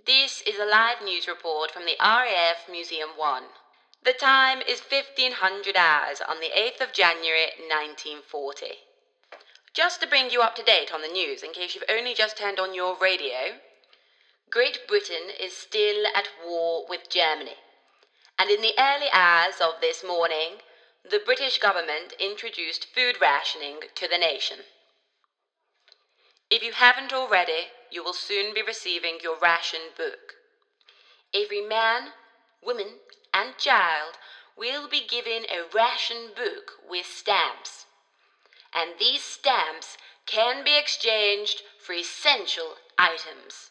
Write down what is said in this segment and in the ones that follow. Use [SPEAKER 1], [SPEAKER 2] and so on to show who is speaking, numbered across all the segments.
[SPEAKER 1] This is a live news report from the RAF Museum 1. The time is 1500 hours on the 8th of January 1940. Just to bring you up to date on the news in case you've only just turned on your radio, Great Britain is still at war with Germany, and in the early hours of this morning, the British government introduced food rationing to the nation. If you haven't already, you will soon be receiving your ration book. Every man, woman, and child will be given a ration book with stamps, and these stamps can be exchanged for essential items.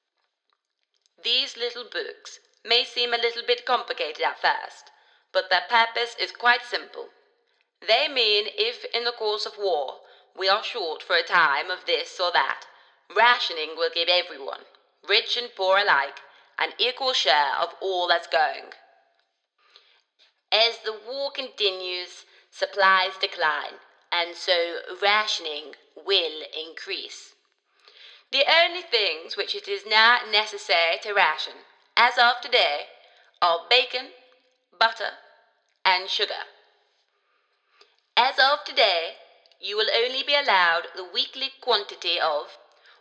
[SPEAKER 1] These little books may seem a little bit complicated at first, but their purpose is quite simple. They mean if in the course of war we are short for a time of this or that, rationing will give everyone, rich and poor alike, an equal share of all that's going. As the war continues, supplies decline, and so rationing will increase. The only things which it is now necessary to ration, as of today, are bacon, butter, and sugar. As of today, you will only be allowed the weekly quantity of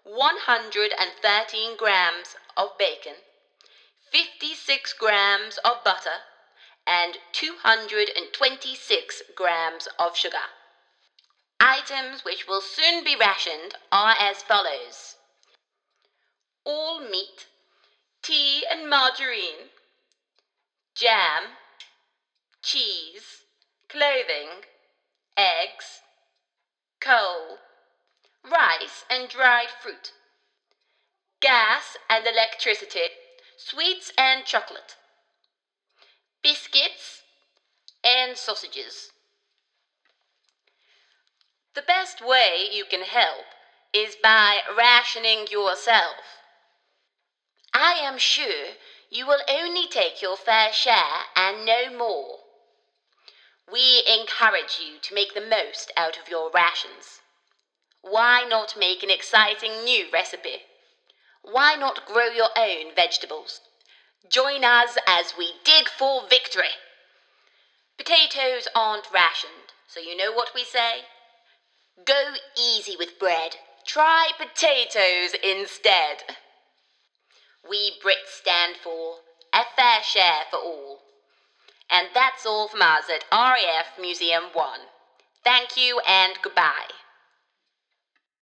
[SPEAKER 1] 113 grams of bacon, 56 grams of butter, and 226 grams of sugar. Items which will soon be rationed are as follows: all meat, tea and margarine, jam, cheese, clothing, eggs, coal, rice and dried fruit, gas and electricity, sweets and chocolate, biscuits and sausages. The best way you can help is by rationing yourself. I am sure you will only take your fair share and no more. We encourage you to make the most out of your rations. Why not make an exciting new recipe? Why not grow your own vegetables? Join us as we dig for victory. Potatoes aren't rationed, so you know what we say? Go easy with bread. Try potatoes instead. We Brits stand for a fair share for all. And that's all from us at RAF Museum 1. Thank you and goodbye.